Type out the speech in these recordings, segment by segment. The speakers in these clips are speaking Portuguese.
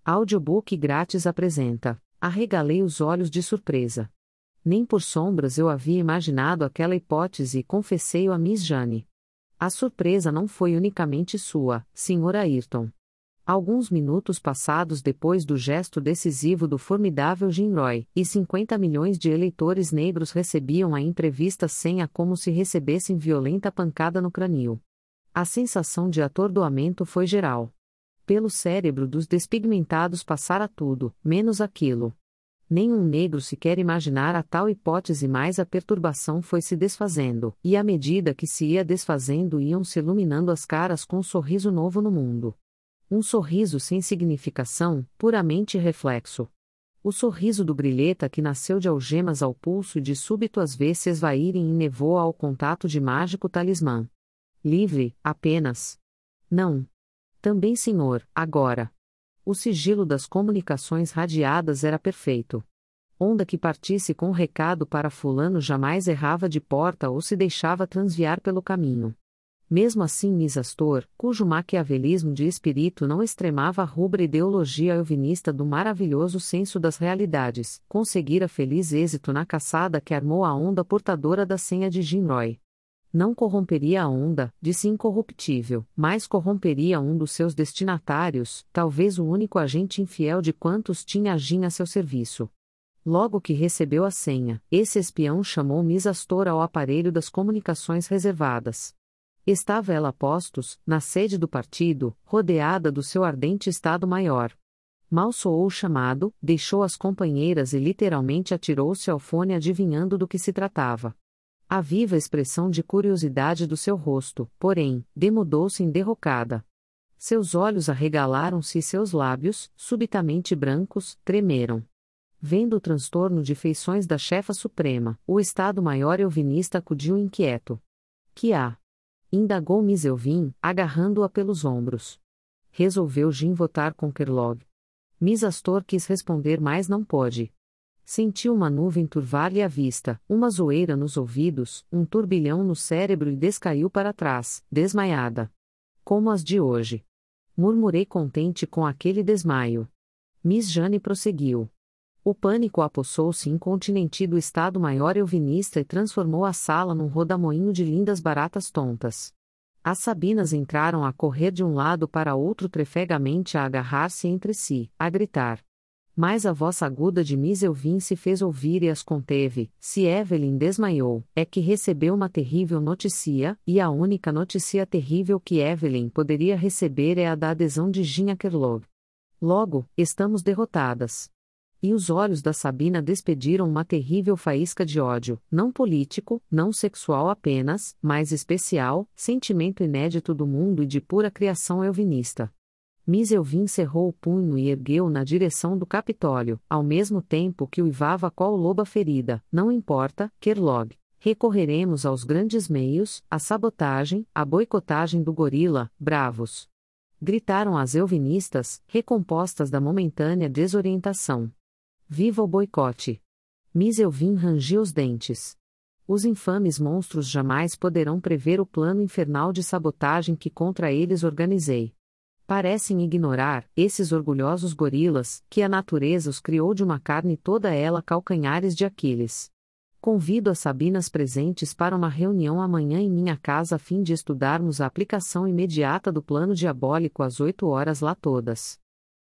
Audiobook grátis apresenta. Arregalei os olhos de surpresa. Nem por sombras eu havia imaginado aquela hipótese e confessei-o a Miss Jane. A surpresa não foi unicamente sua, Sr. Ayrton. Alguns minutos passados depois do gesto decisivo do formidável Jim Roy, e 50 milhões de eleitores negros recebiam a imprevista senha como se recebessem violenta pancada no crânio. A sensação de atordoamento foi geral. Pelo cérebro dos despigmentados passara tudo, menos aquilo. Nenhum negro sequer imaginara tal hipótese, mas a perturbação foi se desfazendo, e à medida que se ia desfazendo iam se iluminando as caras com um sorriso novo no mundo. Um sorriso sem significação, puramente reflexo. O sorriso do brilheta que nasceu de algemas ao pulso e de súbito as vê se esvaírem em nevoa ao contato de mágico talismã. Livre, apenas. Não. Também senhor, agora. O sigilo das comunicações radiadas era perfeito. Onda que partisse com recado para fulano jamais errava de porta ou se deixava transviar pelo caminho. Mesmo assim Miss Astor, cujo maquiavelismo de espírito não extremava a rubra ideologia euvinista do maravilhoso senso das realidades, conseguira feliz êxito na caçada que armou a onda portadora da senha de Jim Roy. Não corromperia a onda, disse incorruptível, mas corromperia um dos seus destinatários, talvez o único agente infiel de quantos tinha Jim a seu serviço. Logo que recebeu a senha, esse espião chamou Miss Astor ao aparelho das comunicações reservadas. Estava ela a postos, na sede do partido, rodeada do seu ardente Estado-Maior. Mal soou o chamado, deixou as companheiras e literalmente atirou-se ao fone adivinhando do que se tratava. A viva expressão de curiosidade do seu rosto, porém, demudou-se em derrocada. Seus olhos arregalaram-se e seus lábios, subitamente brancos, tremeram. Vendo o transtorno de feições da chefa suprema, o Estado-Maior euvinista acudiu inquieto. Que há? Indagou Miss Elvin, agarrando-a pelos ombros. Resolveu Jim votar com Kellogg. Miss Astor quis responder, mas não pôde. Sentiu uma nuvem turvar-lhe a vista, uma zoeira nos ouvidos, um turbilhão no cérebro e descaiu para trás, desmaiada. Como as de hoje. Murmurei contente com aquele desmaio. Miss Jane prosseguiu. O pânico apossou-se incontinenti do Estado-Maior euvinista e transformou a sala num rodamoinho de lindas baratas tontas. As Sabinas entraram a correr de um lado para outro trefegamente a agarrar-se entre si, a gritar. Mas a voz aguda de Miss Elvin se fez ouvir e as conteve. Se Evelyn desmaiou, é que recebeu uma terrível notícia, e a única notícia terrível que Evelyn poderia receber é a da adesão de Jim a Kellogg. Logo, estamos derrotadas. E os olhos da Sabina despediram uma terrível faísca de ódio, não político, não sexual apenas, mas especial, sentimento inédito do mundo e de pura criação euvinista. Miss Elvin cerrou o punho e ergueu na direção do Capitólio, ao mesmo tempo que uivava qual loba ferida. Não importa, Kellogg. Recorreremos aos grandes meios, à sabotagem, à boicotagem do gorila, bravos. Gritaram as euvinistas, recompostas da momentânea desorientação. Viva o boicote! Miss Elvin rangiu os dentes. Os infames monstros jamais poderão prever o plano infernal de sabotagem que contra eles organizei. Parecem ignorar, esses orgulhosos gorilas, que a natureza os criou de uma carne toda ela calcanhares de Aquiles. Convido as Sabinas presentes para uma reunião amanhã em minha casa a fim de estudarmos a aplicação imediata do plano diabólico às 8 horas lá todas.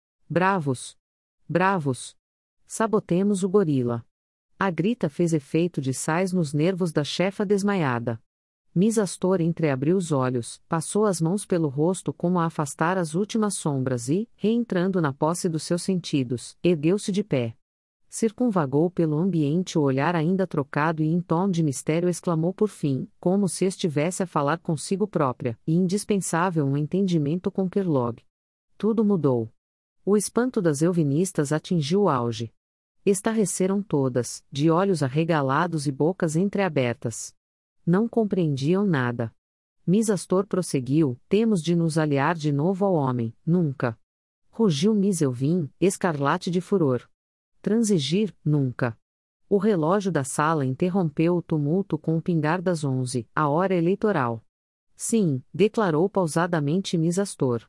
Bravos! Bravos! Sabotemos o gorila. A grita fez efeito de sais nos nervos da chefa desmaiada. Miss Astor entreabriu os olhos, passou as mãos pelo rosto como a afastar as últimas sombras e, reentrando na posse dos seus sentidos, ergueu-se de pé. Circunvagou pelo ambiente o olhar ainda trocado e em tom de mistério exclamou por fim, como se estivesse a falar consigo própria, e indispensável um entendimento com Kellogg. Tudo mudou. O espanto das euvinistas atingiu o auge. Estarreceram todas, de olhos arregalados e bocas entreabertas. Não compreendiam nada. Miss Astor prosseguiu, temos de nos aliar de novo ao homem, nunca. Rugiu Miss Elvin, escarlate de furor. Transigir, nunca. O relógio da sala interrompeu o tumulto com o pingar das 11, a hora eleitoral. Sim, declarou pausadamente Miss Astor.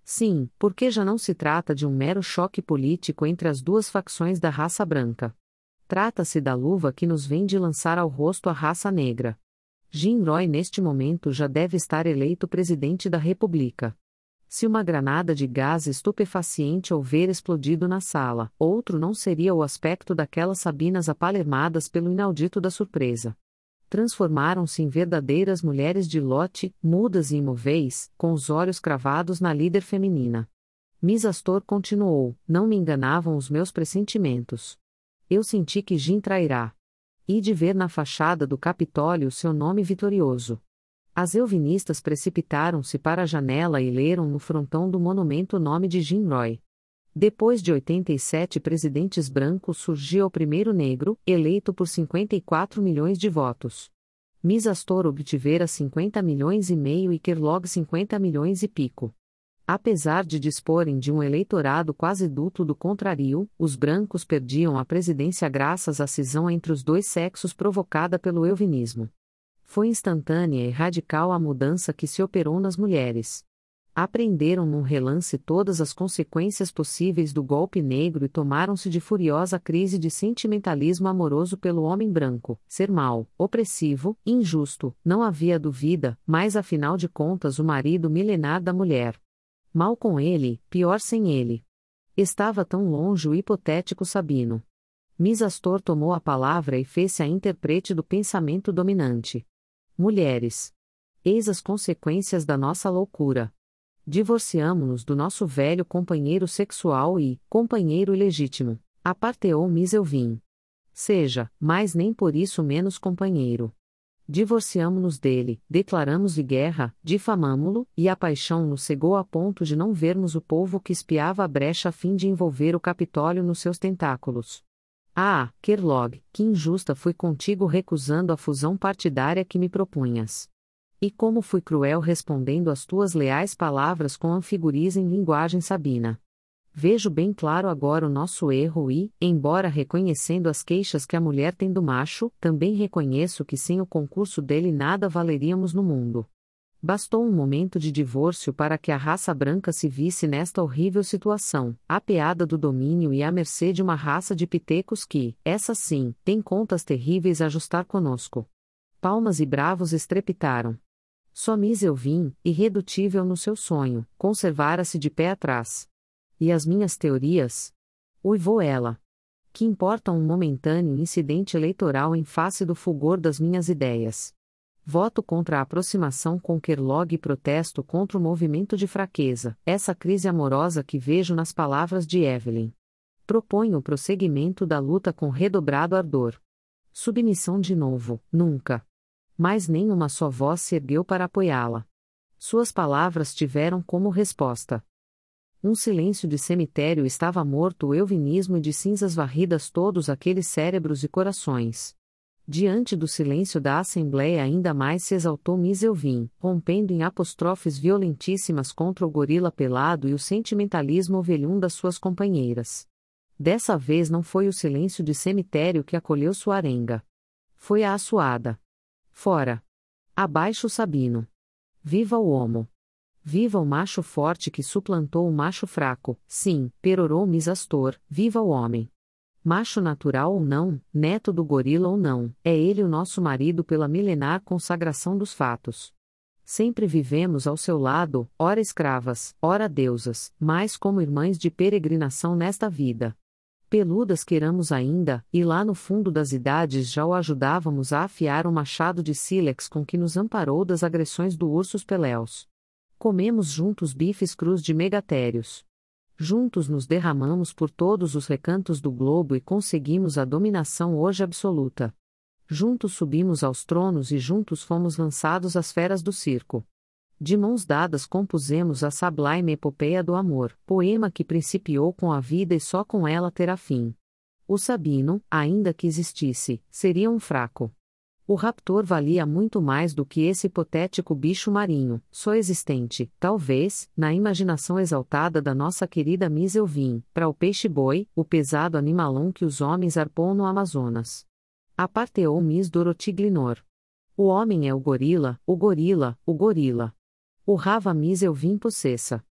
Sim, porque já não se trata de um mero choque político entre as duas facções da raça branca. Trata-se da luva que nos vem de lançar ao rosto a raça negra. Jim Roy neste momento já deve estar eleito presidente da República. Se uma granada de gás estupefaciente houver explodido na sala, outro não seria o aspecto daquelas Sabinas apalermadas pelo inaudito da surpresa. Transformaram-se em verdadeiras mulheres de lote, mudas e imóveis, com os olhos cravados na líder feminina. Miss Astor continuou: não me enganavam os meus pressentimentos. Eu senti que Jim trairá. E de ver na fachada do Capitólio seu nome vitorioso. As euvinistas precipitaram-se para a janela e leram no frontão do monumento o nome de Jim Roy. Depois de 87 presidentes brancos surgiu o primeiro negro, eleito por 54 milhões de votos. Miss Astor obtivera 50 milhões e meio e Kellogg 50 milhões e pico. Apesar de disporem de um eleitorado quase duplo do contrário, os brancos perdiam a presidência graças à cisão entre os dois sexos provocada pelo euvinismo. Foi instantânea e radical a mudança que se operou nas mulheres. Aprenderam num relance todas as consequências possíveis do golpe negro e tomaram-se de furiosa crise de sentimentalismo amoroso pelo homem branco, ser mau, opressivo, injusto, não havia dúvida, mas afinal de contas o marido milenar da mulher. Mal com ele, pior sem ele. Estava tão longe o hipotético Sabino. Miss Astor tomou a palavra e fez-se a intérprete do pensamento dominante. Mulheres. Eis as consequências da nossa loucura. Divorciamo-nos do nosso velho companheiro sexual e, companheiro ilegítimo, aparteou Miss Elvin. Seja, mas nem por isso menos companheiro. Divorciamo-nos dele, declaramos-lhe guerra, difamamo-lo, e a paixão nos cegou a ponto de não vermos o povo que espiava a brecha a fim de envolver o Capitólio nos seus tentáculos. Ah, Kellogg, que injusta fui contigo recusando a fusão partidária que me propunhas. E como fui cruel respondendo às tuas leais palavras com anfigurias em linguagem sabina. Vejo bem claro agora o nosso erro e, embora reconhecendo as queixas que a mulher tem do macho, também reconheço que sem o concurso dele nada valeríamos no mundo. Bastou um momento de divórcio para que a raça branca se visse nesta horrível situação, apeada do domínio e à mercê de uma raça de pitecos que, essa sim, tem contas terríveis a ajustar conosco. Palmas e bravos estrepitaram. Só Miss Elvin, irredutível no seu sonho, conservara-se de pé atrás. E as minhas teorias? Uivou ela. Que importa um momentâneo incidente eleitoral em face do fulgor das minhas ideias? Voto contra a aproximação com Kellogg e protesto contra o movimento de fraqueza, essa crise amorosa que vejo nas palavras de Evelyn. Proponho o prosseguimento da luta com redobrado ardor. Submissão de novo, nunca. Mas nem uma só voz se ergueu para apoiá-la. Suas palavras tiveram como resposta. Um silêncio de cemitério estava morto o euvinismo e de cinzas varridas todos aqueles cérebros e corações. Diante do silêncio da Assembleia ainda mais se exaltou Miss Elvin, rompendo em apostrofes violentíssimas contra o gorila pelado e o sentimentalismo ovelhum das suas companheiras. Dessa vez não foi o silêncio de cemitério que acolheu sua arenga. Foi a assoada. Fora. Abaixo o Sabino. Viva o homo. Viva o macho forte que suplantou o macho fraco, sim, perorou Miss Astor, viva o homem. Macho natural ou não, neto do gorila ou não, é ele o nosso marido pela milenar consagração dos fatos. Sempre vivemos ao seu lado, ora escravas, ora deusas, mas como irmãs de peregrinação nesta vida. Peludas queiramos ainda, e lá no fundo das idades já o ajudávamos a afiar o machado de sílex com que nos amparou das agressões do Ursus Peleus. Comemos juntos bifes crus de megatérios. Juntos nos derramamos por todos os recantos do globo e conseguimos a dominação hoje absoluta. Juntos subimos aos tronos e juntos fomos lançados às feras do circo. De mãos dadas compusemos a sublime epopeia do amor, poema que principiou com a vida e só com ela terá fim. O Sabino, ainda que existisse, seria um fraco. O raptor valia muito mais do que esse hipotético bicho marinho, só existente, talvez, na imaginação exaltada da nossa querida Miss Elvin, para o peixe-boi, o pesado animalão que os homens arpou no Amazonas. Aparteou Miss Dorothy Glinor. O homem é o gorila, o gorila, o gorila. Urrava Miss Elvin possessa.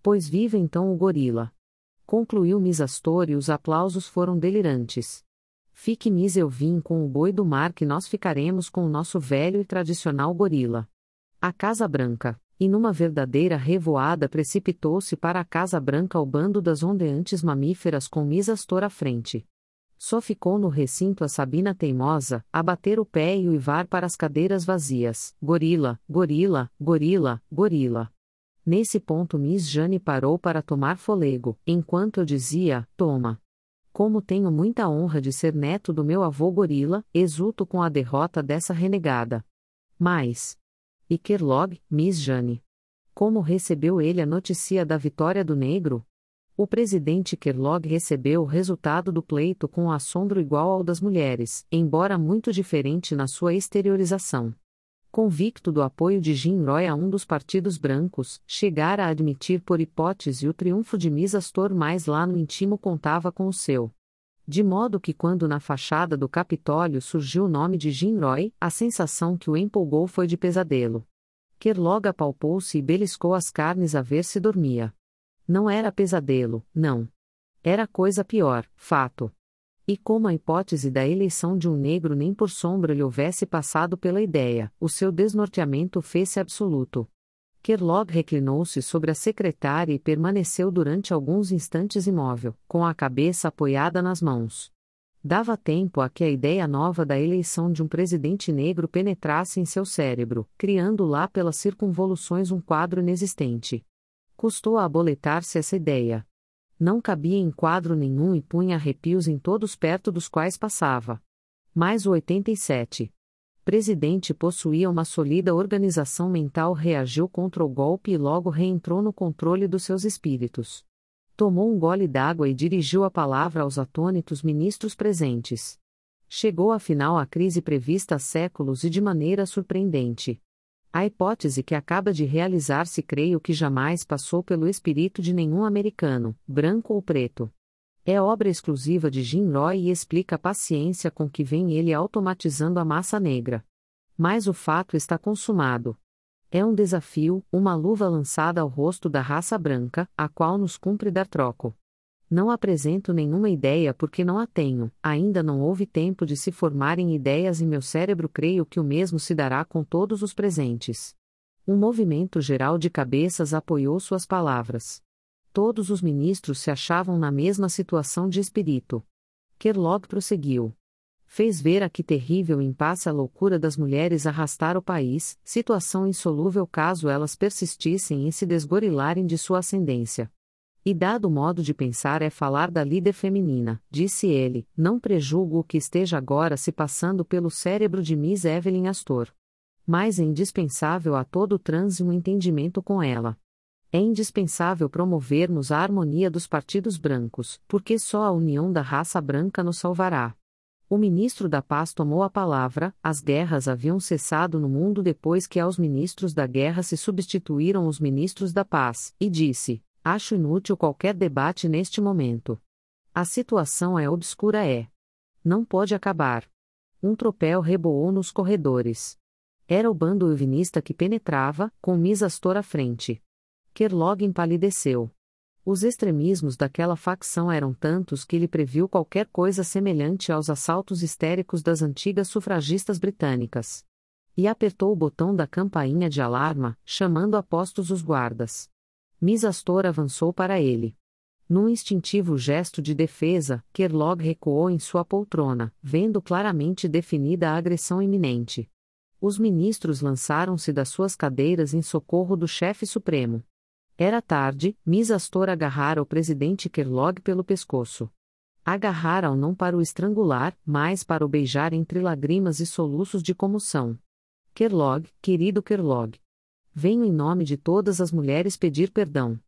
Pois viva então o gorila. Concluiu Miss Astor, e os aplausos foram delirantes. Fique Miss, eu vim com o boi do mar, que nós ficaremos com o nosso velho e tradicional gorila. A Casa Branca. E numa verdadeira revoada precipitou-se para a Casa Branca o bando das ondeantes mamíferas, com Miss Astor à frente. Só ficou no recinto a Sabina teimosa, a bater o pé e uivar para as cadeiras vazias: gorila, gorila, gorila, gorila. Nesse ponto Miss Jane parou para tomar fôlego, enquanto eu dizia: toma. Como tenho muita honra de ser neto do meu avô gorila, exulto com a derrota dessa renegada. Mas... E Kellogg, Miss Jane? Como recebeu ele a notícia da vitória do negro? O presidente Kellogg recebeu o resultado do pleito com um assombro igual ao das mulheres, embora muito diferente na sua exteriorização. Convicto do apoio de Jim Roy a um dos partidos brancos, chegara a admitir por hipótese o triunfo de Miss Astor, mas lá no íntimo contava com o seu. De modo que quando na fachada do Capitólio surgiu o nome de Jim Roy, a sensação que o empolgou foi de pesadelo. Kellogg apalpou-se e beliscou as carnes a ver se dormia. Não era pesadelo, não. Era coisa pior, fato. E como a hipótese da eleição de um negro nem por sombra lhe houvesse passado pela ideia, o seu desnorteamento fez-se absoluto. Kellogg reclinou-se sobre a secretária e permaneceu durante alguns instantes imóvel, com a cabeça apoiada nas mãos. Dava tempo a que a ideia nova da eleição de um presidente negro penetrasse em seu cérebro, criando lá pelas circunvoluções um quadro inexistente. Custou a aboletar-se essa ideia. Não cabia em quadro nenhum e punha arrepios em todos perto dos quais passava. Mas o 87. Presidente possuía uma sólida organização mental, reagiu contra o golpe e logo reentrou no controle dos seus espíritos. Tomou um gole d'água e dirigiu a palavra aos atônitos ministros presentes. Chegou afinal a crise prevista há séculos e de maneira surpreendente. A hipótese que acaba de realizar-se creio que jamais passou pelo espírito de nenhum americano, branco ou preto. É obra exclusiva de Jim Roy e explica a paciência com que vem ele automatizando a massa negra. Mas o fato está consumado. É um desafio, uma luva lançada ao rosto da raça branca, a qual nos cumpre dar troco. Não apresento nenhuma ideia porque não a tenho, ainda não houve tempo de se formarem ideias em meu cérebro, creio que o mesmo se dará com todos os presentes. Um movimento geral de cabeças apoiou suas palavras. Todos os ministros se achavam na mesma situação de espírito. Kellogg prosseguiu. Fez ver a que terrível impasse a loucura das mulheres arrastar o país, situação insolúvel caso elas persistissem em se desgorilarem de sua ascendência. E dado o modo de pensar é falar da líder feminina, disse ele, não prejulgo o que esteja agora se passando pelo cérebro de Miss Evelyn Astor. Mas é indispensável a todo o transe um entendimento com ela. É indispensável promovermos a harmonia dos partidos brancos, porque só a união da raça branca nos salvará. O ministro da Paz tomou a palavra. As guerras haviam cessado no mundo depois que aos ministros da guerra se substituíram os ministros da paz, e disse: acho inútil qualquer debate neste momento. A situação é obscura, não pode acabar. Um tropel reboou nos corredores. Era o bando euvinista que penetrava, com Miss Astor à frente. Kellogg empalideceu. Os extremismos daquela facção eram tantos que ele previu qualquer coisa semelhante aos assaltos histéricos das antigas sufragistas britânicas. E apertou o botão da campainha de alarma, chamando a postos os guardas. Miss Astor avançou para ele. Num instintivo gesto de defesa, Kellogg recuou em sua poltrona, vendo claramente definida a agressão iminente. Os ministros lançaram-se das suas cadeiras em socorro do chefe supremo. Era tarde, Miss Astor agarrara o presidente Kellogg pelo pescoço. Agarrara-o não para o estrangular, mas para o beijar entre lágrimas e soluços de comoção. Kellogg, querido Kellogg. Venho em nome de todas as mulheres pedir perdão.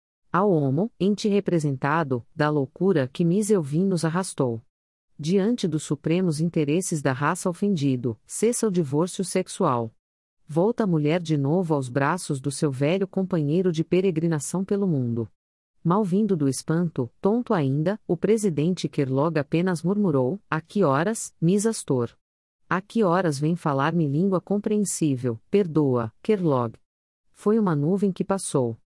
Ao homo, ente representado, da loucura que Miss Evelyn nos arrastou. Diante dos supremos interesses da raça ofendido, cessa o divórcio sexual. Volta a mulher de novo aos braços do seu velho companheiro de peregrinação pelo mundo. Mal vindo do espanto, tonto ainda, o presidente Kellogg apenas murmurou: a que horas, Miss Astor? A que horas vem falar-me língua compreensível? Perdoa, Kellogg. Foi uma nuvem que passou.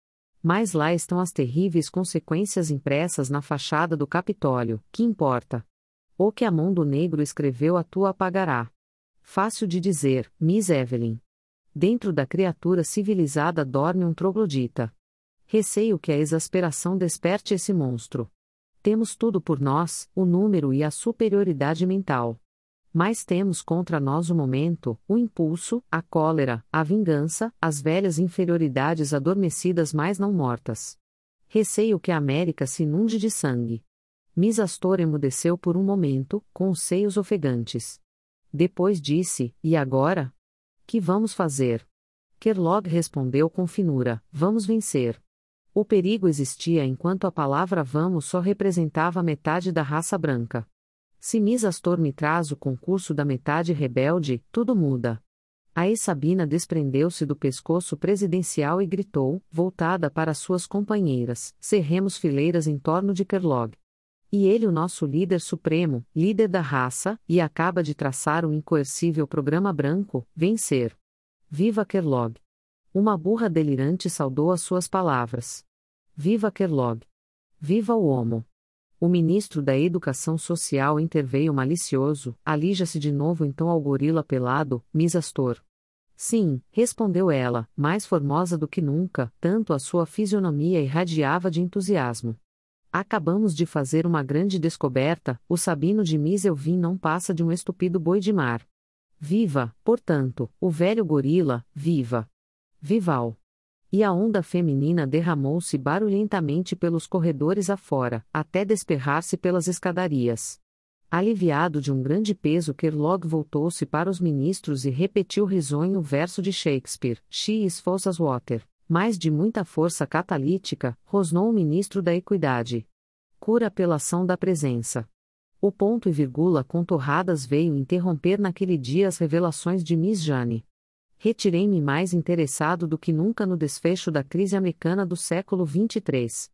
Mas lá estão as terríveis consequências impressas na fachada do Capitólio, que importa? O que a mão do negro escreveu a tua apagará. Fácil de dizer, Miss Evelyn. Dentro da criatura civilizada dorme um troglodita. Receio que a exasperação desperte esse monstro. Temos tudo por nós, o número e a superioridade mental. Mas temos contra nós o momento, o impulso, a cólera, a vingança, as velhas inferioridades adormecidas mas não mortas. Receio que a América se inunde de sangue. Miss Astor emudeceu por um momento, com os seios ofegantes. Depois disse, e agora? Que vamos fazer? Kellogg respondeu com finura, vamos vencer. O perigo existia enquanto a palavra vamos só representava metade da raça branca. Se Miss Astor me traz o concurso da metade rebelde, tudo muda. Aí Sabina desprendeu-se do pescoço presidencial e gritou, voltada para suas companheiras, cerremos fileiras em torno de Kellogg. E ele o nosso líder supremo, líder da raça, e acaba de traçar o incoercível programa branco, vencer. Viva Kellogg! Uma burra delirante saudou as suas palavras. Viva Kellogg! Viva o homo! O ministro da Educação Social interveio malicioso, alija-se de novo então ao gorila pelado, Miss Astor. Sim, respondeu ela, mais formosa do que nunca, tanto a sua fisionomia irradiava de entusiasmo. Acabamos de fazer uma grande descoberta, o Sabino de Miss Elvin não passa de um estúpido boi de mar. Viva, portanto, o velho gorila, viva! Vival! E a onda feminina derramou-se barulhentamente pelos corredores afora, até desperrar-se pelas escadarias. Aliviado de um grande peso, Kellogg voltou-se para os ministros e repetiu risonho o verso de Shakespeare, She is false as water, mas de muita força catalítica, rosnou o ministro da Equidade. Cura pela ação da presença. O ponto e vírgula com torradas veio interromper naquele dia as revelações de Miss Jane. Retirei-me mais interessado do que nunca no desfecho da crise americana do século XXIII.